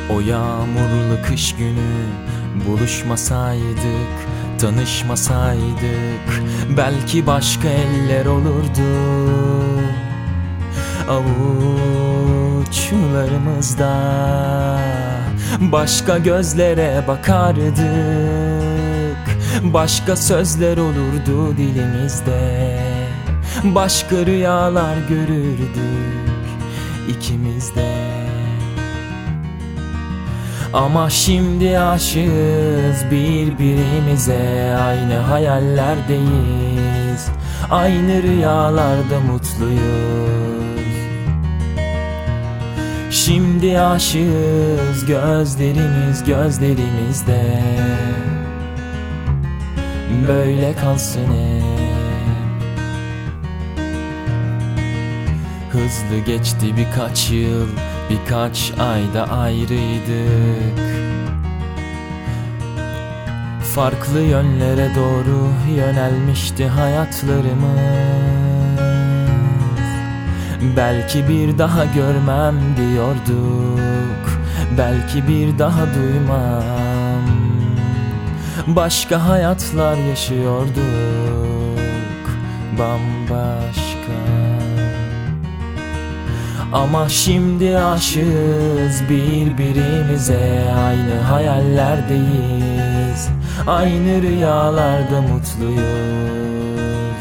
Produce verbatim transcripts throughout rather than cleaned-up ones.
O yağmurlu kış günü buluşmasaydık, tanışmasaydık, belki başka eller olurdu. Avuçlarımızda başka gözlere bakardık, başka sözler olurdu dilimizde, başka rüyalar görürdük ikimiz de. Ama şimdi aşığız birbirimize, aynı hayallerdeyiz, aynı rüyalarda mutluyuz. Şimdi aşığız, gözlerimiz gözlerimizde, böyle kalsın hep. Hızlı geçti birkaç yıl, birkaç ayda ayrıydık. Farklı yönlere doğru yönelmişti hayatlarımız. Belki bir daha görmem diyorduk, belki bir daha duymam. Başka hayatlar yaşıyorduk, bambaşka. Ama şimdi aşığız birbirimize, aynı hayallerdeyiz, aynı rüyalarda mutluyuz.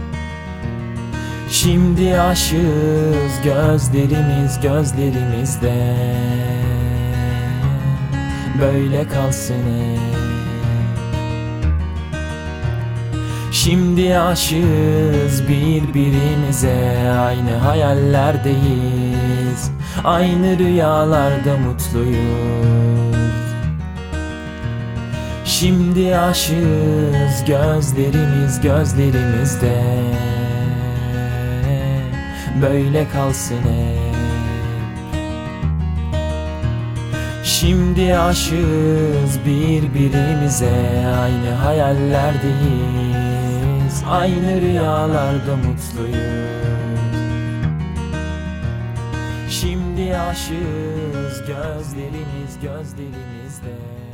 Şimdi aşığız, gözlerimiz gözlerimizde, böyle kalsın hep. Şimdi aşığız birbirimize, aynı hayallerdeyiz, aynı rüyalarda mutluyuz. Şimdi aşığız, gözlerimiz gözlerimizde, böyle kalsın hep. Şimdi aşığız birbirimize, aynı hayallerdeyiz, aynı rüyalarda mutluyuz. Şimdi aşığız, gözlerimiz gözlerimizde.